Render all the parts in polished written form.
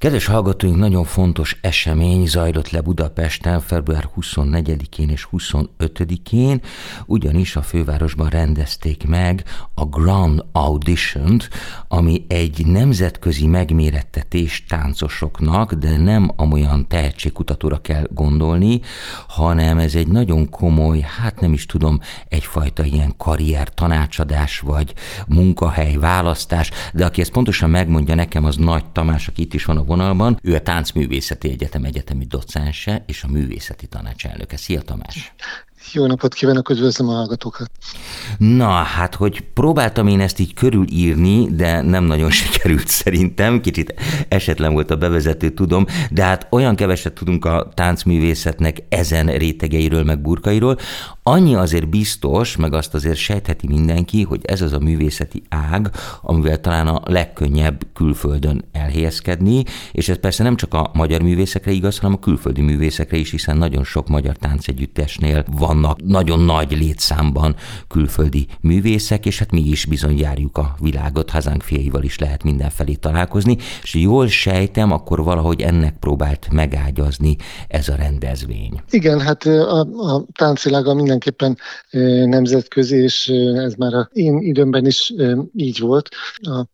Kedves hallgatóink, nagyon fontos esemény zajlott le Budapesten február 24-én és 25-én, ugyanis a fővárosban rendezték meg a Grand Audition-t, ami egy nemzetközi megmérettetés táncosoknak, de nem amolyan tehetségkutatóra kell gondolni, hanem ez egy nagyon komoly, nem is tudom, egyfajta ilyen karrier tanácsadás, vagy munkahely választás, de aki ezt pontosan megmondja nekem, az Nagy Tamás, aki itt is van a vonalban. Ő a Táncművészeti Egyetem egyetemi docense és a művészeti tanácselnöke. Szia, Tamás! Jó napot kívánok, üdvözlöm a hallgatókat! Na, hogy próbáltam én ezt így körülírni, de nem nagyon sikerült szerintem, kicsit esetlen volt a bevezető, tudom, de olyan keveset tudunk a táncművészetnek ezen rétegeiről, meg burkairól. Annyi azért biztos, meg azt azért sejtheti mindenki, hogy ez az a művészeti ág, amivel talán a legkönnyebb külföldön elhelyezkedni, és ez persze nem csak a magyar művészekre igaz, hanem a külföldi művészekre is, hiszen nagyon sok magyar táncegyüttesnél vannak nagyon nagy létszámban külföldi művészek, és mi is bizony járjuk a világot, hazánk fiaival is lehet mindenfelé találkozni, és jól sejtem, akkor valahogy ennek próbált megágyazni ez a rendezvény. Igen, a táncvilága mindenképpen nemzetközi, és ez már az én időmben is így volt. A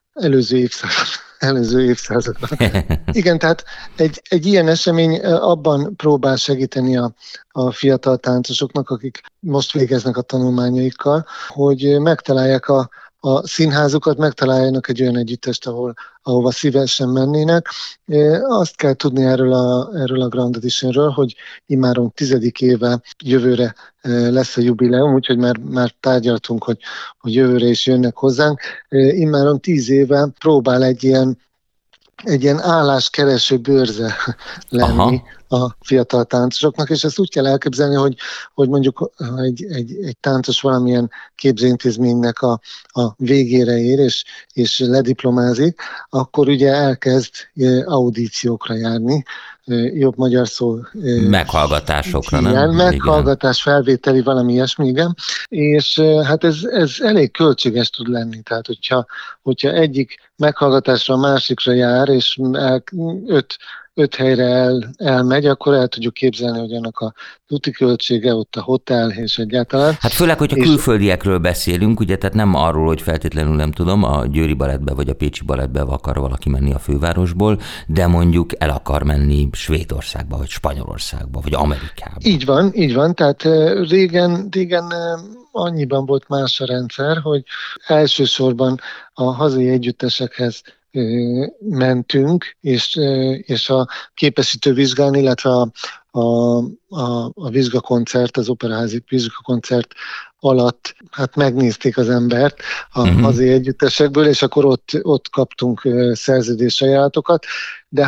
előző évszázadban. Igen, tehát egy ilyen esemény abban próbál segíteni a fiatal táncosoknak, akik most végeznek a tanulmányaikkal, hogy megtalálják a színházukat, megtaláljanak egy olyan együttest, ahova szívesen mennének. Azt kell tudni erről a Grand Auditionről, hogy immáron 10. éve jövőre lesz a jubileum, úgyhogy már tárgyaltunk, hogy jövőre is jönnek hozzánk. Immáron 10 éve próbál egy ilyen álláskereső bőrze lenni a fiatal táncosoknak, és ezt úgy kell elképzelni, hogy mondjuk egy táncos valamilyen képzőintézménynek a végére ér, és lediplomázik, akkor ugye elkezd audíciókra járni, jobb magyar szó. Meghallgatásokra, igen, nem? Meghallgatás, felvételi, valami ilyesmi, igen. És ez elég költséges tud lenni. Tehát, hogyha egyik meghallgatásra a másikra jár, és 5 helyre elmegy, akkor el tudjuk képzelni, hogy annak a úti költsége, ott a hotel, és egyáltalán. Főleg, hogyha külföldiekről beszélünk, ugye, tehát nem arról, hogy feltétlenül nem tudom, a Győri Balettbe vagy a Pécsi Balettbe akar valaki menni a fővárosból, de mondjuk el akar menni Svédországba, vagy Spanyolországba, vagy Amerikába. Így van, tehát régen annyiban volt más a rendszer, hogy elsősorban a hazai együttesekhez mentünk, és a képesítő vizsgán, illetve a vizsgakoncert, az operaházi vizsgakoncert alatt megnézték az embert a hazai együttesekből, és akkor ott kaptunk szerződésajánlatokat, de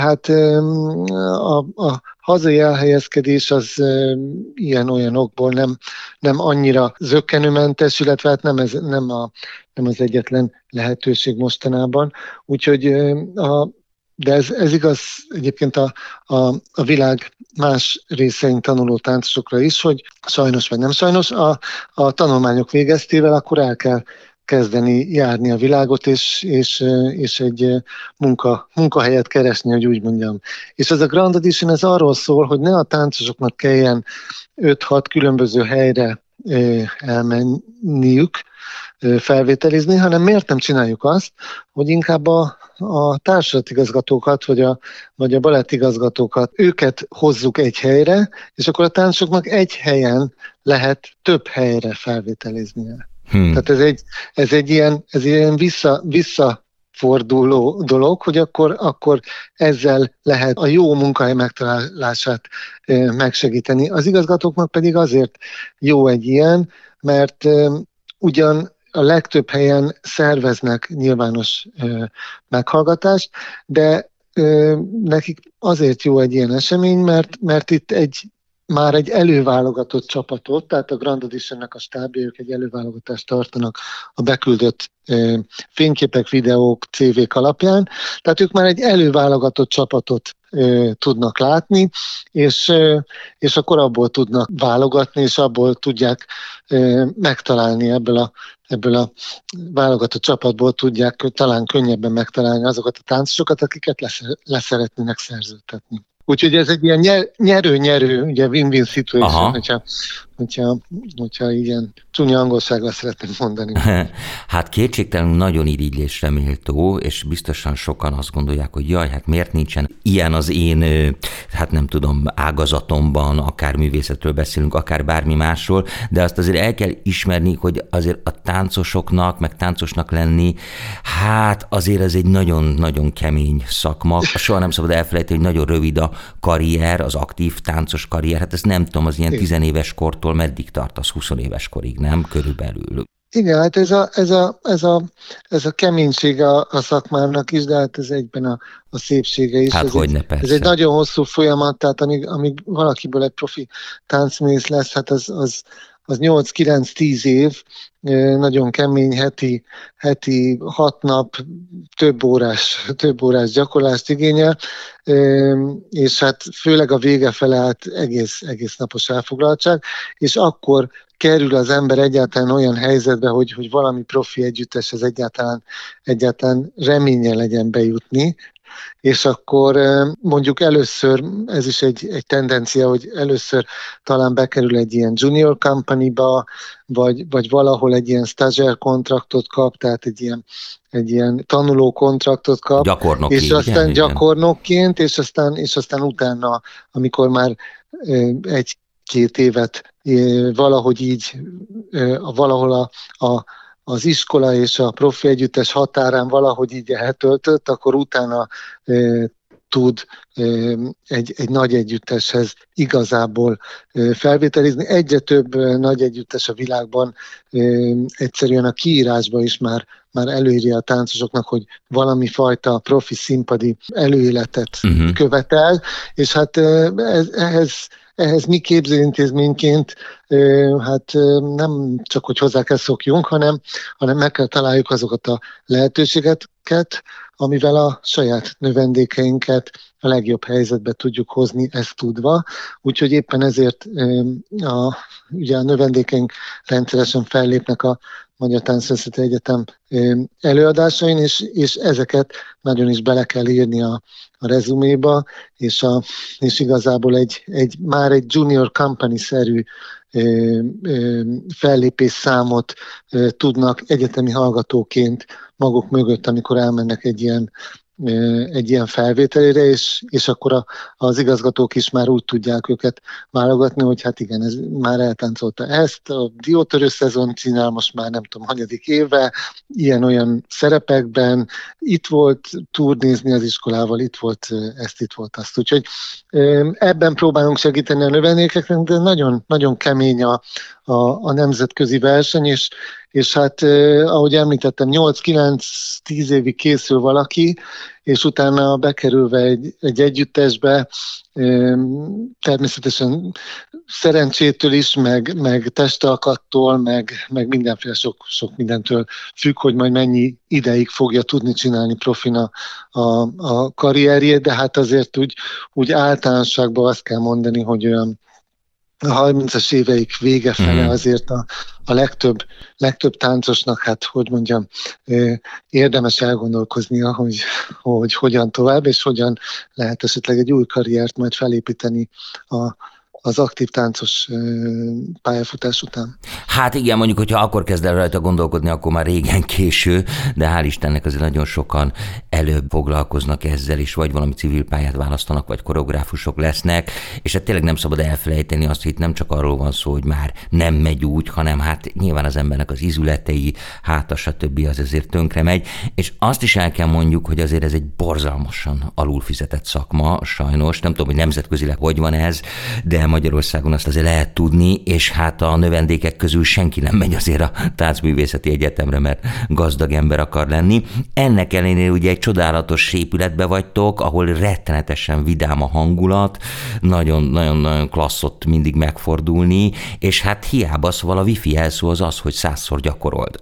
a hazai elhelyezkedés az ilyen-olyan okból nem annyira zökkenőmentes, illetve nem az egyetlen lehetőség mostanában. Úgyhogy de ez igaz egyébként a világ más részein tanuló táncosokra is, hogy sajnos vagy nem sajnos, a tanulmányok végeztével akkor el kell kezdeni járni a világot, és egy munkahelyet keresni, hogy úgy mondjam. És ez a Grand Audition ez arról szól, hogy ne a táncosoknak kelljen 5-6 különböző helyre elmenniük, felvételizni, hanem miért nem csináljuk azt, hogy inkább a társulatigazgatókat, vagy a balettigazgatókat, őket hozzuk egy helyre, és akkor a táncosoknak egy helyen lehet több helyre felvételiznie. Tehát ez egy ilyen visszaforduló dolog, hogy akkor ezzel lehet a jó munkahely megtalálását megsegíteni. Az igazgatóknak pedig azért jó egy ilyen, mert ugyan a legtöbb helyen szerveznek nyilvános meghallgatást, de nekik azért jó egy ilyen esemény, mert itt már egy előválogatott csapatot, tehát a Grand Auditionnek a stábja, ők egy előválogatást tartanak a beküldött fényképek, videók, CV-k alapján, tehát ők már egy előválogatott csapatot tudnak látni, és akkor abból tudnak válogatni, és abból tudják megtalálni ebből a ebből a válogatott csapatból tudják talán könnyebben megtalálni azokat a táncosokat, akiket leszeretnének szerződtetni. Úgyhogy ez egy ilyen nyerő-nyerő, ugye win-win situation, hogyha ilyen csúnya angolsággal szeretném mondani. Hát kétségtelenül nagyon irigylésre méltó, és biztosan sokan azt gondolják, hogy jaj, hát miért nincsen ilyen az én, hát nem tudom, ágazatomban, akár művészetről beszélünk, akár bármi másról, de azt azért el kell ismerni, hogy azért a táncosoknak, meg táncosnak lenni, hát azért ez egy nagyon-nagyon kemény szakma. Soha nem szabad elfelejteni, hogy nagyon rövid a karrier, az aktív táncos karrier, hát ezt nem tudom, az ilyen 10 éves kortól meddig tart, az 20 éves korig, nem? Körülbelül. Igen, hát ez a keménység a szakmának is, de hát ez egyben a szépsége is. Hát hogyne, persze. Ez egy nagyon hosszú folyamat, tehát amíg valakiből egy profi táncművész lesz, hát az 8-9-10 év, nagyon kemény, heti 6 nap, több órás gyakorlást igényel, és hát főleg a vége fele hát egész napos elfoglaltság, és akkor kerül az ember egyáltalán olyan helyzetbe, hogy valami profi együtteshez egyáltalán reménye legyen bejutni, és akkor mondjuk először, ez is egy tendencia, hogy először talán bekerül egy ilyen junior company-ba, vagy valahol egy ilyen stagiaire kontraktot kap, tehát egy ilyen tanuló kontraktot kap, gyakornoki, és aztán gyakornokként, és aztán utána, amikor már 1-2 évet valahogy így, valahol az iskola és a profi együttes határán valahogy így eltöltött, akkor utána tud egy nagy együtteshez igazából felvételizni. Egyre több nagy együttes a világban egyszerűen a kiírásba is már előírja a táncosoknak, hogy valami fajta profi színpadi előéletet követel, és hát ehhez mi képzőintézményként hát nem csak, hogy hozzá kell szokjunk, hanem meg kell találjuk azokat a lehetőségeket, amivel a saját növendékeinket a legjobb helyzetbe tudjuk hozni, ezt tudva. Úgyhogy éppen ezért ugye a növendékeink rendszeresen fellépnek a Magyar Táncművészeti Egyetem előadásain, és ezeket nagyon is bele kell írni a rezuméba, és igazából már egy junior company-szerű fellépés számot tudnak egyetemi hallgatóként maguk mögött, amikor elmennek egy ilyen felvételére, és akkor az igazgatók is már úgy tudják őket válogatni, hogy hát igen, ez már eltáncolta ezt, a diótörő szezon csinál most már nem tudom, hanyadik éve, ilyen-olyan szerepekben, itt volt turnézni az iskolával, itt volt ezt, itt volt azt. Úgyhogy ebben próbálunk segíteni a növendékeknek, de nagyon, nagyon kemény a nemzetközi verseny, és hát ahogy említettem, 8-9-10 évig készül valaki, és utána bekerülve egy együttesbe, természetesen szerencsétől is, meg testalkattól, meg mindenféle sok mindentől függ, hogy majd mennyi ideig fogja tudni csinálni profin a karrierjét, de hát azért úgy általánosságban azt kell mondani, hogy olyan a 30-as éveik vége fele azért a legtöbb táncosnak, hát hogy mondjam, érdemes elgondolkoznia, hogy hogyan tovább, és hogyan lehet esetleg egy új karriert majd felépíteni az aktív táncos pályafutás után. Hát igen, mondjuk, hogyha akkor kezd el rajta gondolkodni, akkor már régen késő, de hál' Istennek azért nagyon sokan előbb foglalkoznak ezzel, és vagy valami civil pályát választanak, vagy koreográfusok lesznek, és hát tényleg nem szabad elfelejteni azt, hogy itt nem csak arról van szó, hogy már nem megy úgy, hanem hát nyilván az embernek az izületei, háta, stb. Az azért tönkre megy, és azt is el kell mondjuk, hogy azért ez egy borzalmasan alulfizetett szakma, sajnos, nem tudom, hogy nemzetközileg hogy van ez, de Magyarországon azt azért lehet tudni, és hát a növendékek közül senki nem megy azért a Táncművészeti Egyetemre, mert gazdag ember akar lenni. Ennek ellenére ugye egy csodálatos épületbe vagytok, ahol rettenetesen vidám a hangulat, nagyon-nagyon klassz ott mindig megfordulni, és hát hiába, szóval a wifi jelszó az, hogy 100-szor gyakorold.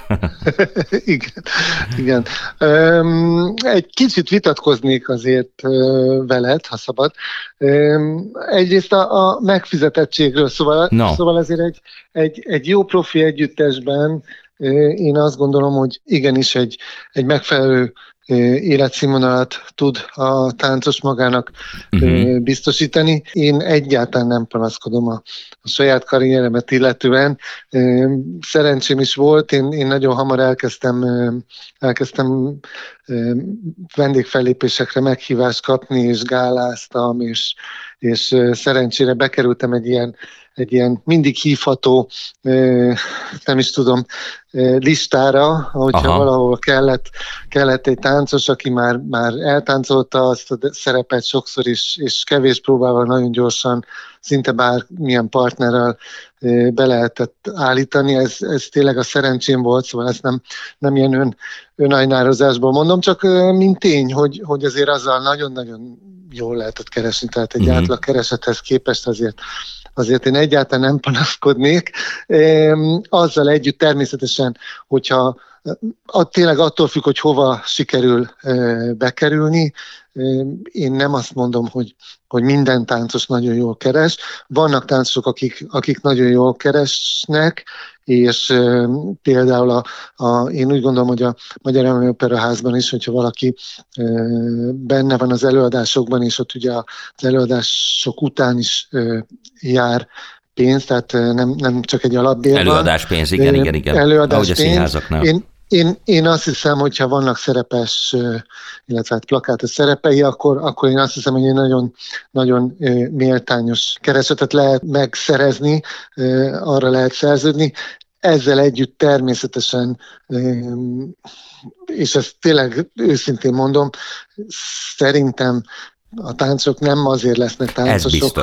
Igen. Egy kicsit vitatkoznék azért veled, ha szabad. Egyrészt a megfizetettségről, szóval azért egy jó profi együttesben Én azt gondolom, hogy igenis egy megfelelő életszínvonalat tud a táncos magának biztosítani. Én egyáltalán nem panaszkodom a saját karrieremet illetően. Szerencsém is volt, én nagyon hamar elkezdtem vendégfellépésekre meghívást kapni, és gáláztam, és szerencsére bekerültem egy ilyen mindig hívható, nem is tudom, listára, hogyha valahol kellett egy táncos, aki már eltáncolta azt a szerepet sokszor is, és kevés próbával nagyon gyorsan, szinte bármilyen partnerrel be lehetett állítani. Ez tényleg a szerencsém volt, szóval ezt nem ilyen önajnározásból mondom, csak mint tény, hogy azért azzal nagyon-nagyon jól lehetett keresni, tehát egy átlag keresethez képest azért én egyáltalán nem panaszkodnék. Azzal együtt természetesen, hogyha tényleg attól függ, hogy hova sikerül bekerülni. Én nem azt mondom, hogy minden táncos nagyon jól keres. Vannak táncosok, akik nagyon jól keresnek, és például én úgy gondolom, hogy a Magyar Állami Operaházban is, hogyha valaki benne van az előadásokban, és ott ugye az előadások után is jár pénz, tehát nem csak egy alapbér. Előadáspénz, igen. Előadáspénz. Én azt hiszem, hogyha vannak szerepes, illetve plakátos szerepei, akkor én azt hiszem, hogy egy nagyon, nagyon méltányos keresetet lehet megszerezni, arra lehet szerződni. Ezzel együtt természetesen, és ezt tényleg őszintén mondom, szerintem a táncok nem azért lesznek táncosok,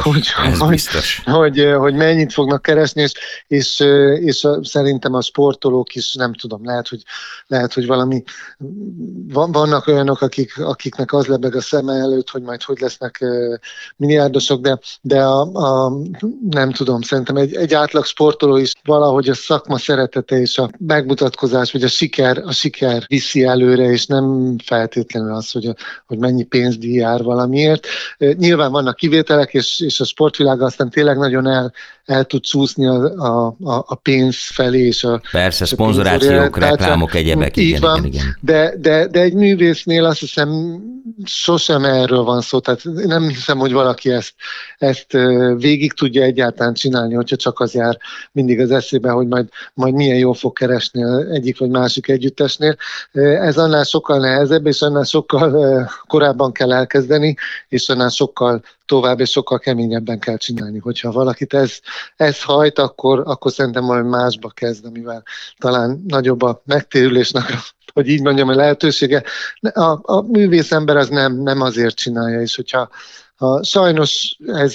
hogy mennyit fognak keresni, és szerintem a sportolók is, nem tudom, lehet, hogy valami, vannak olyanok, akiknek az lebeg a szeme előtt, hogy majd hogy lesznek milliárdosok, de nem tudom, szerintem egy átlag sportoló is valahogy a szakma szeretete és a megmutatkozás, vagy a siker viszi előre, és nem feltétlenül az, hogy mennyi pénzdíj jár valamiért. Nyilván vannak kivételek, és a sportvilág aztán tényleg nagyon el tud csúszni a pénz felé. És persze, szponzorációk, reklámok, egyebek. Igen. De egy művésznél azt hiszem sosem erről van szó. Tehát nem hiszem, hogy valaki ezt végig tudja egyáltalán csinálni, hogyha csak az jár mindig az eszébe, hogy majd milyen jól fog keresni egyik vagy másik együttesnél. Ez annál sokkal nehezebb, és annál sokkal korábban kell elkezdeni, és annál sokkal tovább és sokkal keményebben kell csinálni. Hogyha valakit ez hajt, akkor szerintem majd másba kezd, amivel talán nagyobb a megtérülésnek, hogy így mondjam, a lehetősége. A művész ember az nem azért csinálja, és hogyha sajnos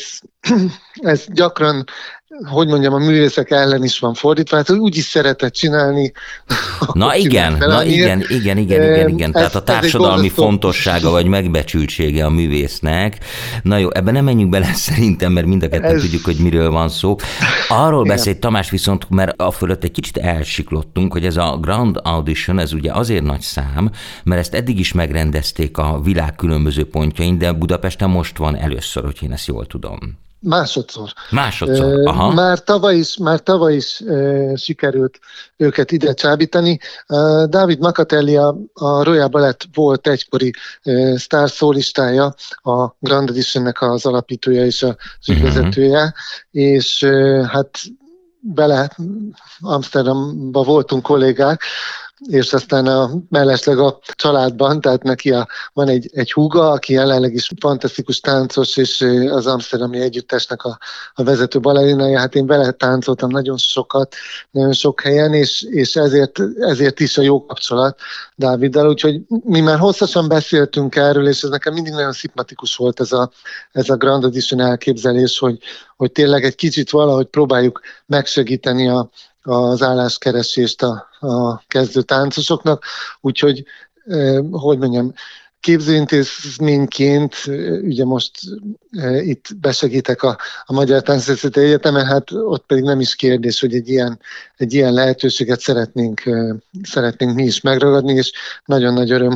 ez gyakran, hogy mondjam, a művészek ellen is van fordítva, hát úgy is szeretett csinálni. Igen. Tehát a társadalmi fontossága vagy megbecsültsége a művésznek. Na jó, ebben nem menjünk bele szerintem, mert mind a ketten tudjuk, hogy miről van szó. Arról beszélt Tamás viszont, mert a fölött egy kicsit elsiklottunk, hogy ez a Grand Audition, ez ugye azért nagy szám, mert ezt eddig is megrendezték a világ különböző pontjain, de Budapesten most van először, hogy én ezt jól tudom. Másodszor. Aha. Már tavaly is sikerült őket ide csábítani. David Makatelli, a Royal Ballet volt egykori sztárszólistája, a Grand Auditionnek az alapítója és az ügyvezetője, és hát vele Amsterdamban voltunk kollégák, és aztán mellesleg a családban, tehát neki van egy húga, aki jelenleg is fantasztikus táncos, és az amszterdami együttesnek a vezető balerinája. Hát én vele táncoltam nagyon sokat, nagyon sok helyen, és ezért is a jó kapcsolat Dáviddal, úgyhogy mi már hosszasan beszéltünk erről, és ez nekem mindig nagyon szimpatikus volt ez a Grand Audition elképzelés, hogy tényleg egy kicsit valahogy próbáljuk megsegíteni az álláskeresést a kezdő táncosoknak, úgyhogy, hogy mondjam, képzőintézményként, ugye most itt besegítek a Magyar Táncművészeti Egyetemen, hát ott pedig nem is kérdés, hogy egy ilyen lehetőséget szeretnénk mi is megragadni, és nagyon nagy öröm,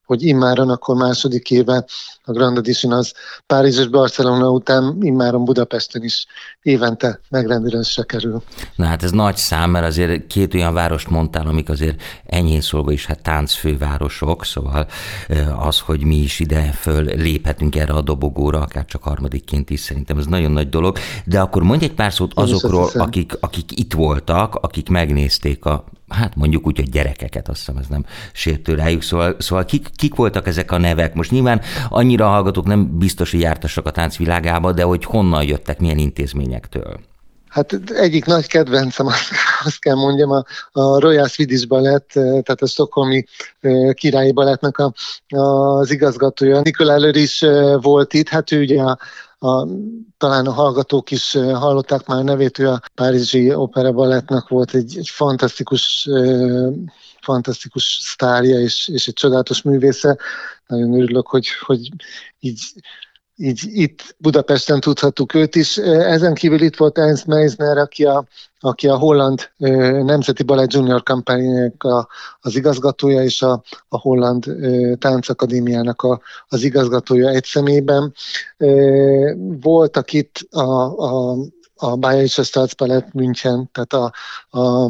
hogy immáron akkor második éve a Grand Audition az Párizs és Barcelona után immáron Budapesten is évente megrendezésre kerül. Na hát ez nagy szám, mert azért két olyan várost mondtál, amik azért enyhén szólva is hát táncfővárosok, szóval az, hogy mi is ide föl léphetünk erre a dobogóra, akár csak harmadikként is, szerintem ez nagyon nagy dolog, de akkor mondj egy pár szót azokról, akik itt voltak, akik megnézték hát mondjuk úgy, hogy gyerekeket, azt hiszem ez nem sértő rájuk, szóval kik voltak ezek a nevek? Most nyilván annyira hallgatók nem biztos, hogy jártassak a táncvilágába, de hogy honnan jöttek, milyen intézményektől? Hát egyik nagy kedvencem, azt kell mondjam, a Royal Swedish Ballet, tehát a stockholmi királyi balettnek az igazgatója. Nicolas Löhr is volt itt, hát ő ugye talán a hallgatók is hallották már nevét, ő a Párizsi Opera Ballettnak volt egy fantasztikus sztárja és egy csodálatos művésze. Nagyon örülök, hogy így itt Budapesten tudhattuk őt is. Ezen kívül itt volt Ernst Meisner, aki a Holland Nemzeti Balett Junior kampányának az igazgatója, és a Holland Táncakadémiának az igazgatója egy személyben. Voltak itt a Bayerische Staatsballett München, tehát a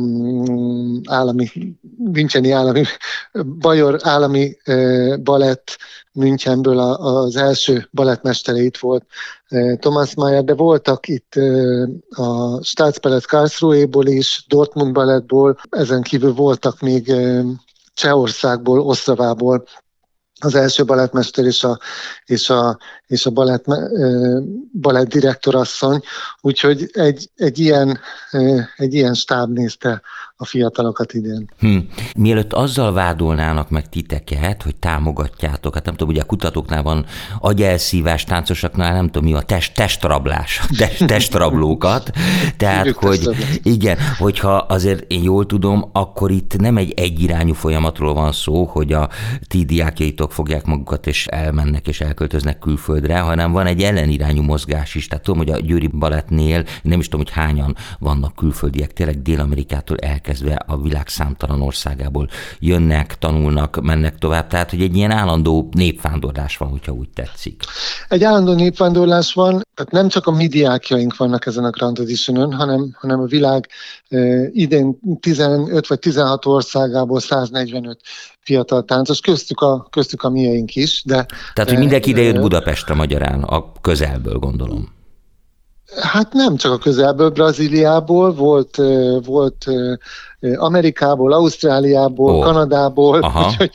Müncheni állami Bajor állami balett Münchenből az első balettmestere itt volt Thomas Mayer, de voltak itt a Staatsballett Karlsruhéból is, Dortmund Ballettból, ezen kívül voltak még Csehországból, Osztravából az első balettmester és a balett direktorasszony, úgyhogy egy ilyen stáb nézte a fiatalokat idén. Mielőtt azzal vádolnának meg titeket, hogy támogatjátok, hát nem tudom, ugye a kutatóknál van agyelszívás, táncosoknál nem tudom mi a testrablás, testrablókat, tehát hogy igen, hogyha azért én jól tudom, akkor itt nem egy egyirányú folyamatról van szó, hogy a ti diákjaitok fogják magukat és elmennek és elköltöznek külföldre, hanem van egy ellenirányú mozgás is. Tehát tudom, hogy a Győri Balettnél, nem is tudom, hogy hányan vannak külföldiek, tényleg Dél-Amerikától elkezdve a világ számtalan országából jönnek, tanulnak, mennek tovább. Tehát, hogy egy ilyen állandó népvándorlás van, hogyha úgy tetszik. Egy állandó népvándorlás van, tehát nem csak a mi diákjaink vannak ezen a Grand Auditionon, hanem a világ idén 15 vagy 16 országából 145 fiatal táncos, köztük a miénk is. Tehát, hogy mindenki ide jött Budapestre magyarán, a közelből gondolom. Hát nem csak a közelből, Brazíliából, volt Amerikából, Ausztráliából, Kanadából, úgyhogy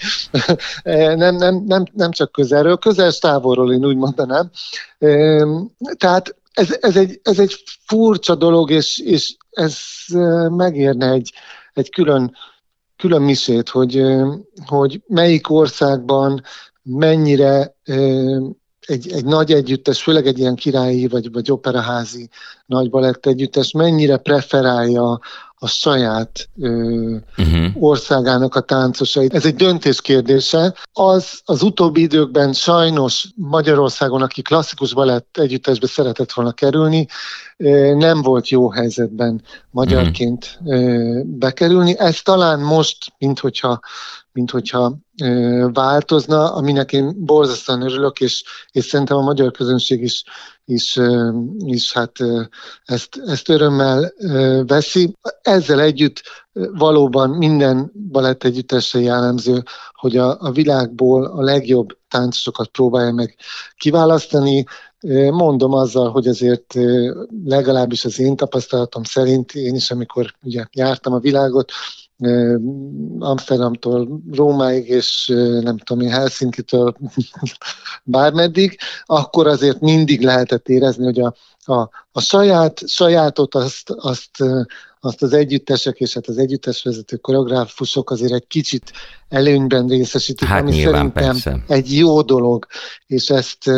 nem csak közelről, közel távolról én úgy mondanám. Tehát ez egy furcsa dolog, és ez megérne egy külön misét, hogy melyik országban mennyire egy nagy együttes, főleg egy ilyen királyi vagy operaházi nagy balett együttes mennyire preferálja a saját országának a táncosait. Ez egy döntés kérdése. Az utóbbi időkben sajnos Magyarországon, aki klasszikus balett együttesbe szeretett volna kerülni, nem volt jó helyzetben magyarként bekerülni. Ez talán most, minthogyha változna, aminek én borzasztóan örülök, és szerintem a magyar közönség is hát ezt örömmel veszi. Ezzel együtt valóban minden balett együttesre jellemző, hogy a világból a legjobb táncosokat próbálja meg kiválasztani. Mondom azzal, hogy azért legalábbis az én tapasztalatom szerint, én is, amikor ugye jártam a világot, Amsterdamtól Rómáig, és nem tudom én, Helsinkitől bármeddig, akkor azért mindig lehetett érezni, hogy a sajátot azt az együttesek és hát az együttesvezető koreográfusok azért egy kicsit előnyben részesítik, hát ami nyilván, szerintem persze. egy jó dolog, és ezt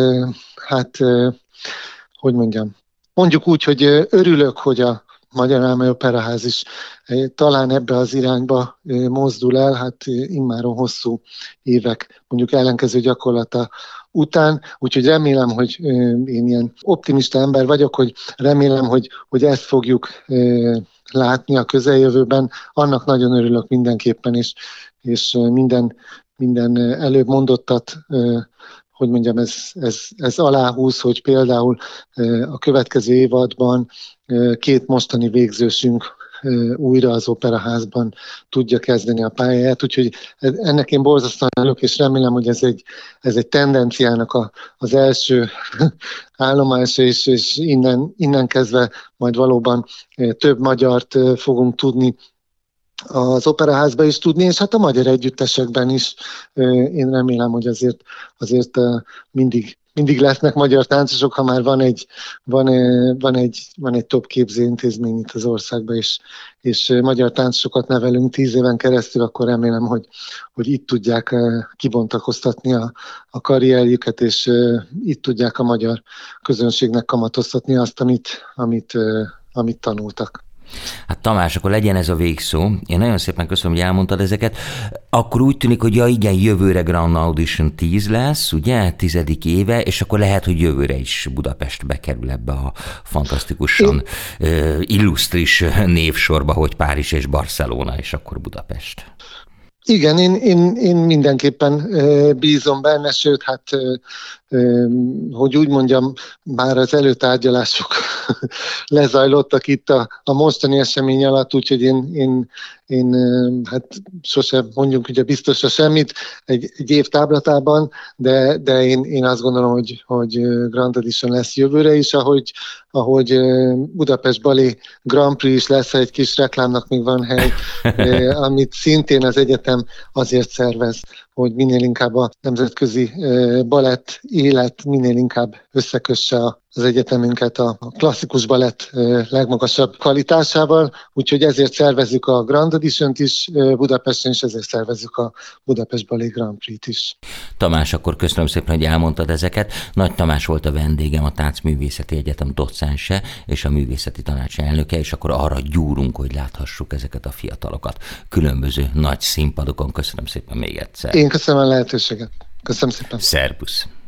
hogy mondjuk úgy, hogy örülök, hogy a Magyar Álmai Operaház is talán ebbe az irányba mozdul el, hát immáron hosszú évek mondjuk ellenkező gyakorlata után, úgyhogy remélem, hogy én ilyen optimista ember vagyok, hogy remélem, hogy ezt fogjuk látni a közeljövőben. Annak nagyon örülök mindenképpen, és minden minden előbb mondottat, hogy mondjam, ez aláhúz, hogy például a következő évadban 2 mostani végzősünk újra az Operaházban tudja kezdeni a pályáját, úgyhogy ennek én borzasztóan örülök, és remélem, hogy ez egy tendenciának az első állomása, és innen kezdve majd valóban több magyart fogunk tudni az Operaházban is tudni, és hát a magyar együttesekben is. Én remélem, hogy azért mindig lesznek magyar táncosok, ha már van egy top képzőintézmény itt az országban, és magyar táncosokat nevelünk 10 éven keresztül, akkor remélem, hogy itt tudják kibontakoztatni a karrierjüket, és itt tudják a magyar közönségnek kamatoztatni azt, amit tanultak. Hát Tamás, akkor legyen ez a végszó. Én nagyon szépen köszönöm, hogy elmondtad ezeket. Akkor úgy tűnik, hogy igen, jövőre Grand Audition 10 lesz, ugye, 10. éve, és akkor lehet, hogy jövőre is Budapest bekerül ebbe a fantasztikusan illusztris névsorba, hogy Párizs és Barcelona, és akkor Budapest. Igen, én mindenképpen bízom benne, sőt, hát, hogy úgy mondjam, már az előtárgyalások lezajlottak itt a mostani esemény alatt, úgyhogy én hát sosem mondjunk ugye biztosra semmit egy év táblatában, de én azt gondolom, hogy Grand Audition lesz jövőre is, ahogy Budapest Ballet Grand Prix is lesz, egy kis reklámnak még van hely, amit szintén az egyetem azért szervez, hogy minél inkább a nemzetközi balett élet minél inkább összekösse az egyetemünket a klasszikus balett legmagasabb kvalitásával, úgyhogy ezért szervezzük a Grand Audition-t is Budapesten, és ezért szervezzük a Budapest Ballet Grand Prix-t is. Tamás, akkor köszönöm szépen, hogy elmondtad ezeket. Nagy Tamás volt a vendégem, a Táncművészeti Egyetem docense és a művészeti tanács elnöke, és akkor arra gyúrunk, hogy láthassuk ezeket a fiatalokat különböző nagy színpadokon. Köszönöm szépen még egyszer. Én köszönöm a lehetőséget. Köszönöm szépen. Szerbusz.